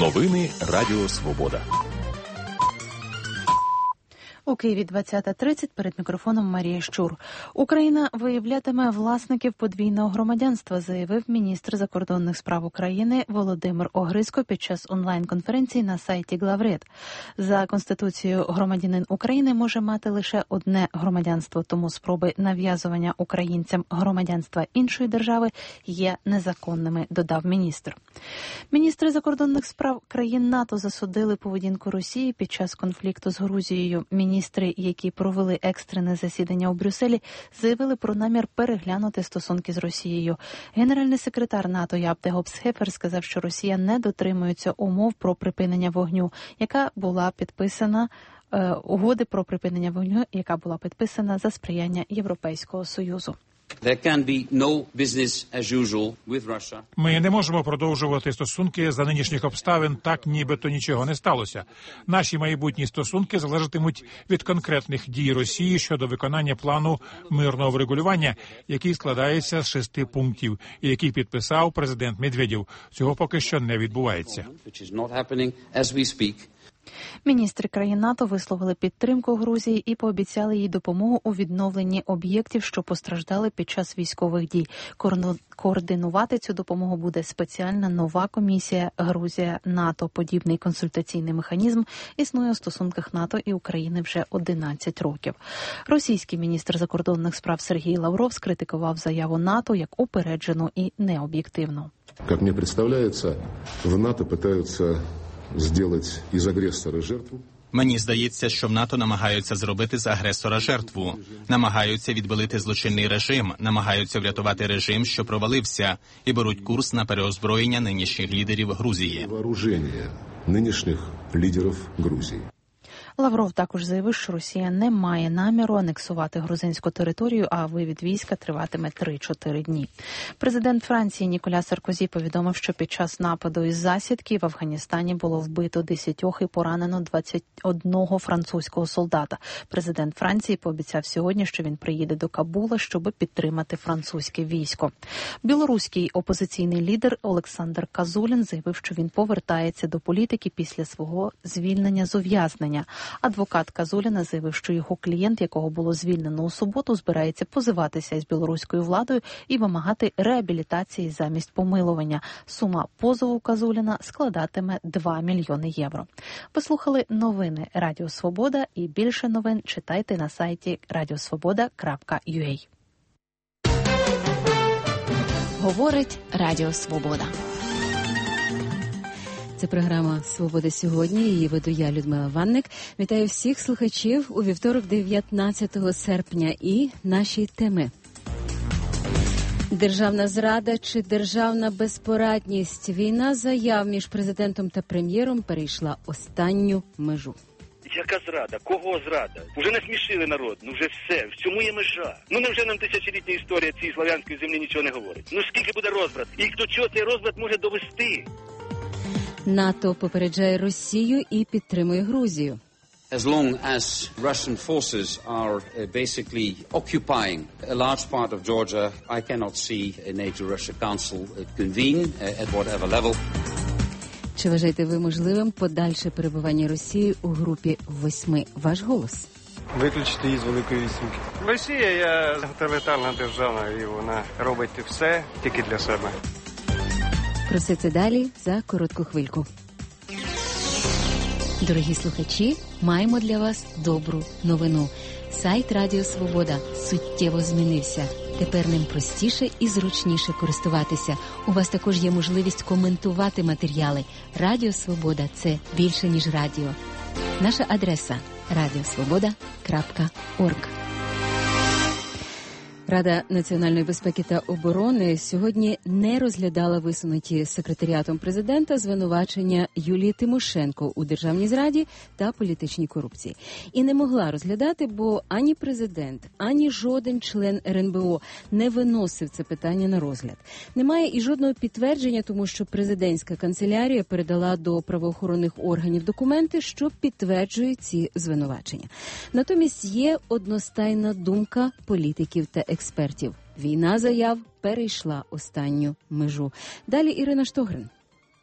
Новини Радіо Свобода. У Києві 20:30, перед мікрофоном Марія Щур. Україна виявлятиме власників подвійного громадянства, заявив міністр закордонних справ України Володимир Огризько під час онлайн-конференції на сайті Главред. За Конституцією громадянин України може мати лише одне громадянство, тому спроби нав'язування українцям громадянства іншої держави є незаконними, додав міністр. Міністри закордонних справ країн НАТО засудили поведінку Росії під час конфлікту з Грузією. Міністри, які провели екстрене засідання у Брюсселі, заявили про намір переглянути стосунки з Росією. Генеральний секретар НАТО Яп де Гопс-Хефер сказав, що Росія не дотримується умов про припинення вогню, угоди про припинення вогню, яка була підписана за сприяння Європейського Союзу. Ми не можемо продовжувати стосунки за нинішніх обставин так, нібито нічого не сталося. Наші майбутні стосунки залежатимуть від конкретних дій Росії щодо виконання плану мирного врегулювання, який складається з 6 пунктів, і який підписав президент Медведєв. Цього поки що не відбувається. Міністри країн НАТО висловили підтримку Грузії і пообіцяли їй допомогу у відновленні об'єктів, що постраждали під час військових дій. Координувати цю допомогу буде спеціальна нова комісія Грузія-НАТО. Подібний консультаційний механізм існує у стосунках НАТО і України вже 11 років. Російський міністр закордонних справ Сергій Лавров скритикував заяву НАТО як упереджену і необ'єктивну. Як мені представляється, в НАТО намагаються зробити із агресора жертву. Мені здається, що в НАТО намагаються зробити з агресора жертву. Намагаються відбілити злочинний режим, намагаються врятувати режим, що провалився, і беруть курс на переозброєння нинішніх лідерів Грузії. Вооруження нинішніх лідерів Грузії. Лавров також заявив, що Росія не має наміру анексувати грузинську територію, а вивід війська триватиме 3-4 дні. Президент Франції Ніколя Саркозі повідомив, що під час нападу із засідки в Афганістані було вбито 10 і поранено 21 французького солдата. Президент Франції пообіцяв сьогодні, що він приїде до Кабула, щоб підтримати французьке військо. Білоруський опозиційний лідер Олександр Казулін заявив, що він повертається до політики після свого звільнення з ув'язнення. Адвокат Казуліна заявив, що його клієнт, якого було звільнено у суботу, збирається позиватися із білоруською владою і вимагати реабілітації замість помилування. Сума позову Казуліна складатиме 2 мільйони євро. Ви слухали новини Радіо Свобода, і більше новин читайте на сайті radiosvoboda.ua. Говорить Радіо Свобода. Це програма «Свобода сьогодні». Її веду я, Людмила Ванник. Вітаю всіх слухачів у вівторок, 19 серпня. І наші теми. Державна зрада чи державна безпорадність? Війна заяв між президентом та прем'єром перейшла останню межу. Яка зрада? Кого зрада? Уже насмішили народ, вже все, в цьому є межа. Невже нам тисячолітня історія цієї слав'янської землі нічого не говорить? Скільки буде розбрат? І до чого цей розбрат може довести? НАТО попереджає Росію і підтримує Грузію. As long as Russian forces are basically occupying a large part of Georgia, I cannot see a NATO-Russia Council convene at whatever level. Чи вважаєте ви можливим подальше перебування Росії у групі 8? Ваш голос. Виключити її з Великої Вісімки. Росія є тоталітарна держава, і вона робить все тільки для себе. Про все це далі за коротку хвильку. Дорогі слухачі, маємо для вас добру новину. Сайт Радіо Свобода суттєво змінився. Тепер ним простіше і зручніше користуватися. У вас також є можливість коментувати матеріали. Радіо Свобода – це більше, ніж радіо. Наша адреса – radiosvoboda.org. Рада національної безпеки та оборони сьогодні не розглядала висунуті секретаріатом президента звинувачення Юлії Тимошенко у державній зраді та політичній корупції. І не могла розглядати, бо ані президент, ані жоден член РНБО не виносив це питання на розгляд. Немає і жодного підтвердження, тому що президентська канцелярія передала до правоохоронних органів документи, що підтверджують ці звинувачення. Натомість є одностайна думка політиків та експертів. Війна заяв перейшла останню межу. Далі Ірина Штогрин.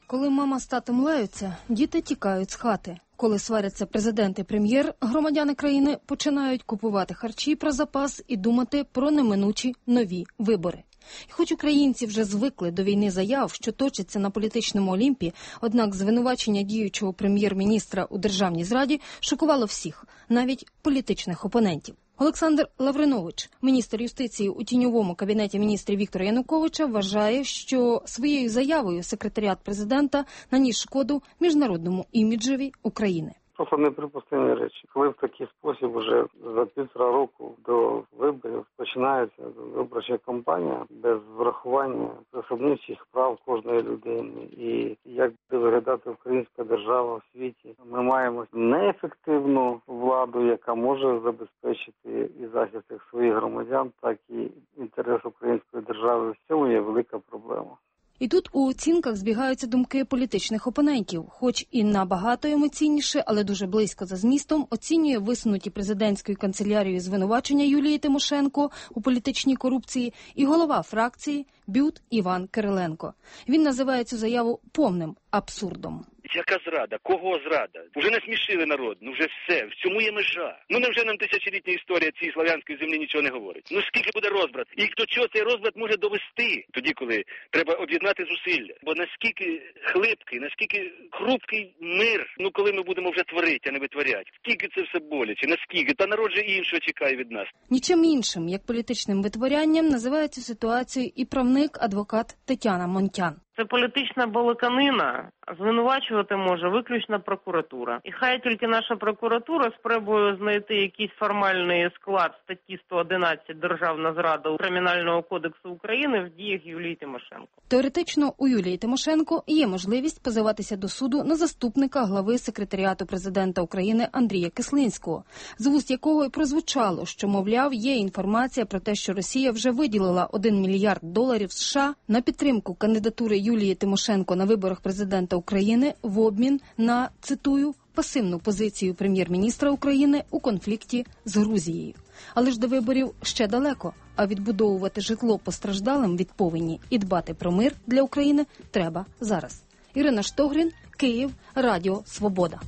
Коли мама з татом лаються, діти тікають з хати. Коли сваряться президент і прем'єр, громадяни країни починають купувати харчі про запас і думати про неминучі нові вибори. І хоч українці вже звикли до війни заяв, що точаться на політичному Олімпі, однак звинувачення діючого прем'єр-міністра у державній зраді шокувало всіх, навіть політичних опонентів. Олександр Лавринович, міністр юстиції у тіньовому кабінеті міністрів Віктора Януковича, вважає, що своєю заявою секретаріат президента наніс шкоду міжнародному іміджеві України. Просто неприпустимі речі. Коли в такий спосіб вже за 1,5 року до виборів починається виборча кампанія без врахування особистих прав кожної людини і як буде виглядати українська держава в світі, ми маємо неефективну владу, яка може забезпечити і захист як своїх громадян, так і інтерес української держави. В цьому є велика проблема. І тут у оцінках збігаються думки політичних опонентів. Хоч і набагато емоційніше, але дуже близько за змістом, оцінює висунуті президентською канцелярією звинувачення Юлії Тимошенко у політичній корупції і голова фракції БЮТ Іван Кириленко. Він називає цю заяву повним абсурдом. Яка зрада? Кого зрада? Уже насмішили народ, ну вже все, в цьому є межа. Ну невже нам тисячолітня історія цієї слав'янської землі нічого не говорить? Ну скільки буде розбрат? І до чого цей розбрат може довести? Тоді, коли треба об'єднати зусилля. Бо наскільки хлипкий, наскільки хрупкий мир, ну коли ми будемо вже творити, а не витворяти. Скільки це все боляче, наскільки? Та народ же іншого чекає від нас. Нічим іншим, як політичним витворянням, називає цю ситуацію і правник, адвокат Тетяна Монтян. Це політична балаканина, звинувачувати може виключно прокуратура. І хай тільки наша прокуратура спробує знайти якийсь формальний склад статті 111 «Державна зрада» Кримінального кодексу України в діях Юлії Тимошенко. Теоретично у Юлії Тимошенко є можливість позиватися до суду на заступника глави секретаріату президента України Андрія Кислинського, з вуст якого й прозвучало, що, мовляв, є інформація про те, що Росія вже виділила $1 мільярд США на підтримку кандидатури Юлії Тимошенко на виборах президента України в обмін на, цитую, пасивну позицію прем'єр-міністра України у конфлікті з Грузією. Але ж до виборів ще далеко, а відбудовувати житло постраждалим від повені і дбати про мир для України треба зараз. Ірина Штогрін, Київ, Радіо Свобода.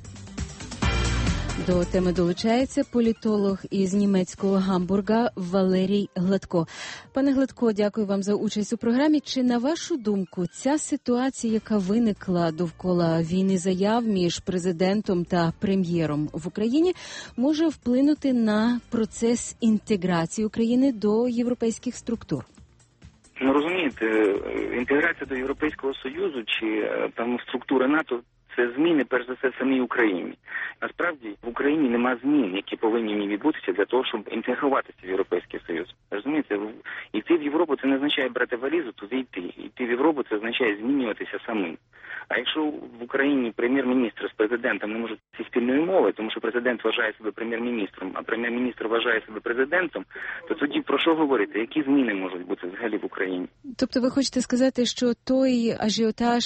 До теми долучається політолог із німецького Гамбурга Валерій Гладко. Пане Гладко, дякую вам за участь у програмі. Чи, на вашу думку, ця ситуація, яка виникла довкола війни заяв між президентом та прем'єром в Україні, може вплинути на процес інтеграції України до європейських структур? Ну, розумієте, інтеграція до Європейського Союзу чи там структури НАТО – це зміни, перш за все, в самій Україні. Насправді, в Україні нема змін, які повинні в ній відбутися для того, щоб інтегруватися в Європейський Союз. Розумієте, йти в Європу – це не означає брати валізу, туди йти. Йти в Європу – це означає змінюватися самим. А якщо в Україні прем'єр-міністр з президентом не можуть зі спільної мови, тому що президент вважає себе прем'єр-міністром, а прем'єр-міністр вважає себе президентом, то тоді про що говорити? Які зміни можуть бути взагалі в Україні? Тобто ви хочете сказати, що той ажіотаж,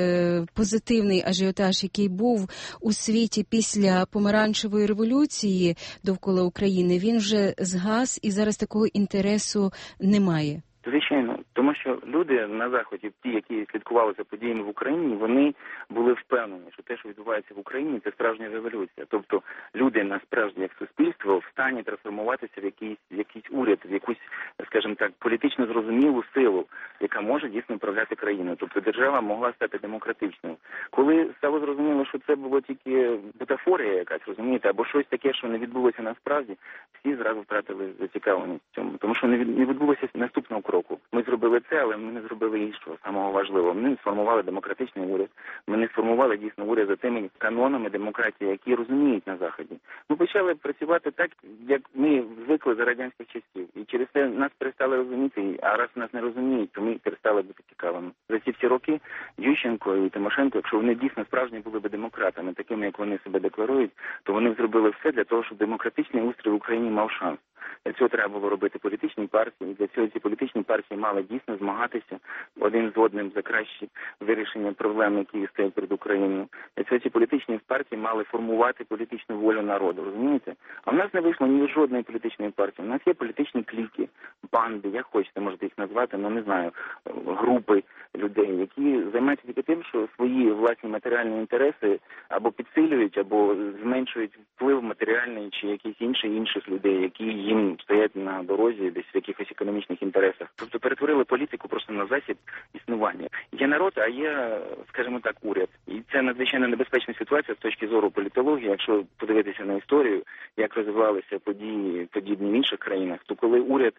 позитивний ажіотаж, який був у світі після помаранчевої революції довкола України, він вже згас і зараз такого інтересу немає? Звичайно, тому що люди на Заході, ті, які слідкували за подіями в Україні, вони були впевнені, що те, що відбувається в Україні, це справжня революція. Тобто люди насправді як суспільство в стані трансформуватися в якийсь уряд, в якусь, скажімо так, політично зрозумілу силу, яка може дійсно управляти країною. Тобто держава могла стати демократичною. Коли стало зрозуміло, що це було тільки бутафорія якась, розумієте, або щось таке, що не відбулося насправді, всі зразу втратили зацікавленість в цьому. Тому що не відбулося наступного кроку. Ми зробили це, але ми не зробили іншого, самого важливого. Ми не сформували демократичний уряд. Ми не сформували дійсно уряд за тими канонами демократії, які розуміють на Заході. Ми почали працювати так, як ми звикли за радянських часів. І через це нас перестали розуміти, а раз нас не розуміють, то ми перестали бути цікавими. За ці всі роки Ющенко і Тимошенко, якщо вони дійсно справжні були б демократами, такими, як вони себе декларують, то вони зробили все для того, щоб демократичний устрій в Україні мав шанс. Для цього треба було робити політичні партії, і для цього ці політичні партії мали дійсно змагатися один з одним за кращі вирішення проблем, які стоять перед Україною. Для цього ці політичні партії мали формувати політичну волю народу, розумієте? А в нас не вийшло ні жодної політичної партії. У нас є політичні кліки, банди, як хочете, можете їх назвати, але не знаю, групи людей, які займаються тільки тим, що свої власні матеріальні інтереси або підсилюють, або зменшують вплив матеріальний чи якийсь інших людей, які їм стоять на дорозі десь в якихось економічних інтересах. Тобто перетворили політику просто на засіб існування. Є народ, а є, скажімо так, уряд. І це надзвичайно небезпечна ситуація з точки зору політології. Якщо подивитися на історію, як розвивалися події подібні в інших країнах, то коли уряд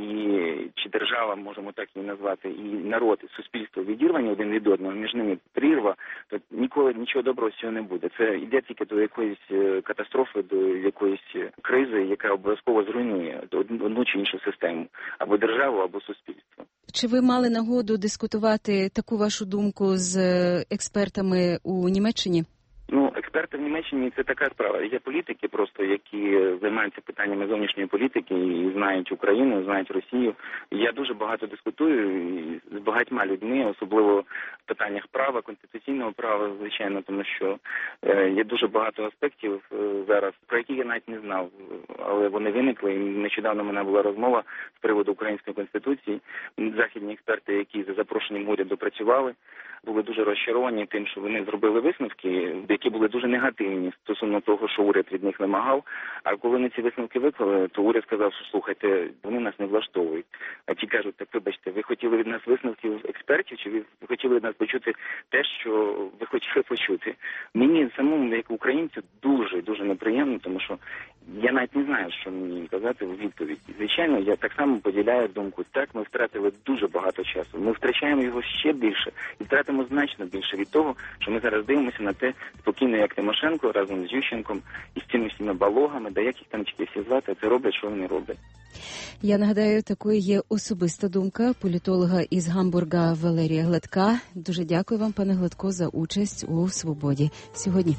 чи держава, можемо так її назвати, і народ, і суспільство відірвані один від одного, між ними прірва, то ніколи нічого доброго з цього не буде. Це йде тільки до якоїсь катастрофи, до якоїсь кризи, яка обов'язково зруйнує одну чи іншу систему, або державу, або суспільство. Чи ви мали нагоду дискутувати таку вашу думку з експертами у Німеччині? Експерти в Німеччині – це така справа. Є політики просто, які займаються питаннями зовнішньої політики і знають Україну, знають Росію. Я дуже багато дискутую з багатьма людьми, особливо в питаннях права, конституційного права, звичайно, тому що є дуже багато аспектів зараз, про які я навіть не знав, але вони виникли. І нещодавно в мене була розмова з приводу української конституції. Західні експерти, які за запрошенням уряду працювали, були дуже розчаровані тим, що вони зробили висновки, які були дуже негативні стосовно того, що уряд від них вимагав. А коли вони ці висновки виклали, то уряд сказав, що слухайте, вони нас не влаштовують. А ті кажуть, так вибачте, ви хотіли від нас висновків експертів, чи ви хотіли від нас почути те, що ви хотіли почути? Мені самому, як українцю, дуже неприємно, тому що я навіть не знаю, що мені казати у відповідь. Звичайно, я так само поділяю думку. Так, ми втратили дуже багато часу. Ми втрачаємо його ще більше і втратимо значно більше від того, що ми зараз дивимося на те спокійно, як Тимошенко разом з Ющенком і з цими всіма балогами, да як їх там тільки всі звати, це роблять, що вони роблять. Я нагадаю, такою є особиста думка політолога із Гамбурга Валерія Гладка. Дуже дякую вам, пане Гладко, за участь у «Свободі» сьогодні.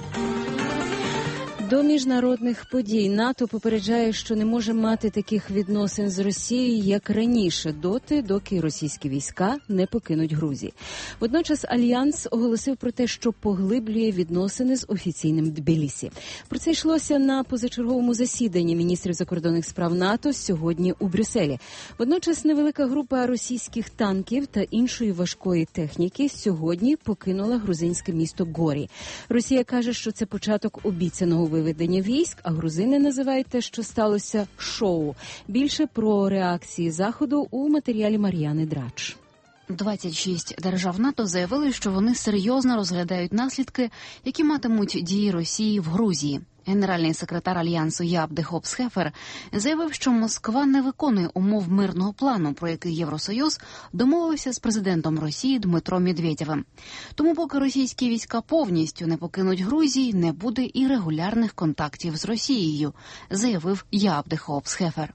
До міжнародних подій НАТО попереджає, що не може мати таких відносин з Росією, як раніше, доки російські війська не покинуть Грузії. Водночас Альянс оголосив про те, що поглиблює відносини з офіційним Тбілісі. Про це йшлося на позачерговому засіданні міністрів закордонних справ НАТО сьогодні у Брюсселі. Водночас невелика група російських танків та іншої важкої техніки сьогодні покинула грузинське місто Горі. Росія каже, що це початок обіцяного виведення військ, а грузини називають те, що сталося, шоу. Більше про реакції Заходу у матеріалі Мар'яни Драч. 26 держав НАТО заявили, що вони серйозно розглядають наслідки, які матимуть дії Росії в Грузії. Генеральний секретар Альянсу Яап де Хоop Схефер заявив, що Москва не виконує умов мирного плану, про який Євросоюз домовився з президентом Росії Дмитром Медведєвим. Тому поки російські війська повністю не покинуть Грузії, не буде і регулярних контактів з Росією, заявив Яап де Хоop Схефер.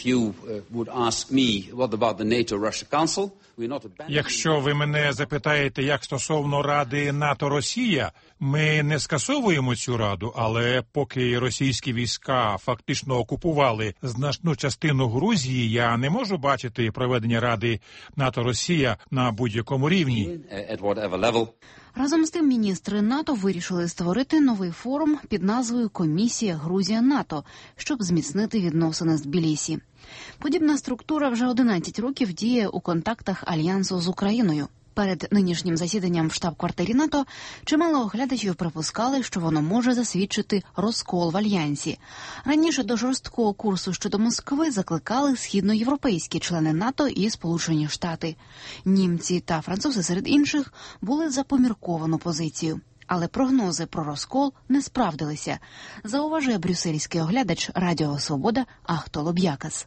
Якщо ви мене запитаєте, як стосовно Ради НАТО-Росія, ми не скасовуємо цю раду, але поки російські війська фактично окупували значну частину Грузії, я не можу бачити проведення Ради НАТО-Росія на будь-якому рівні. Разом з тим міністри НАТО вирішили створити новий форум під назвою «Комісія Грузія-НАТО», щоб зміцнити відносини з Тбілісі. Подібна структура вже 11 років діє у контактах Альянсу з Україною. Перед нинішнім засіданням в штаб-квартирі НАТО чимало оглядачів припускали, що воно може засвідчити розкол в Альянсі. Раніше до жорсткого курсу щодо Москви закликали східноєвропейські члени НАТО і Сполучені Штати. Німці та французи серед інших були за помірковану позицію. Але прогнози про розкол не справдилися, зауважує брюссельський оглядач Радіо Свобода Ахто Лоб'якас.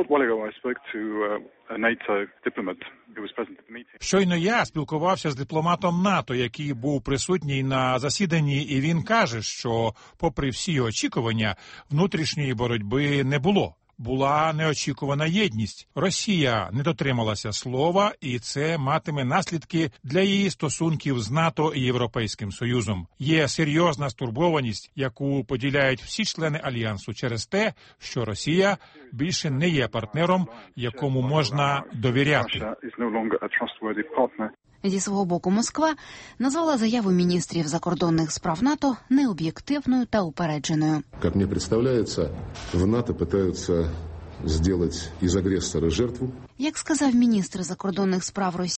Щойно я спілкувався з дипломатом НАТО, який був присутній на засіданні, і він каже, що, попри всі очікування, внутрішньої боротьби не було. була неочікувана єдність. Росія не дотрималася слова, і це матиме наслідки для її стосунків з НАТО і Європейським Союзом. Є серйозна стурбованість, яку поділяють всі члени Альянсу через те, що Росія більше не є партнером, якому можна довіряти. Зі свого боку Москва назвала заяву міністрів закордонних справ НАТО необ'єктивною та упередженою. Як мені представляється, в НАТО намагаються зробити із агресора жертву. Як сказав міністр закордонних справ Росії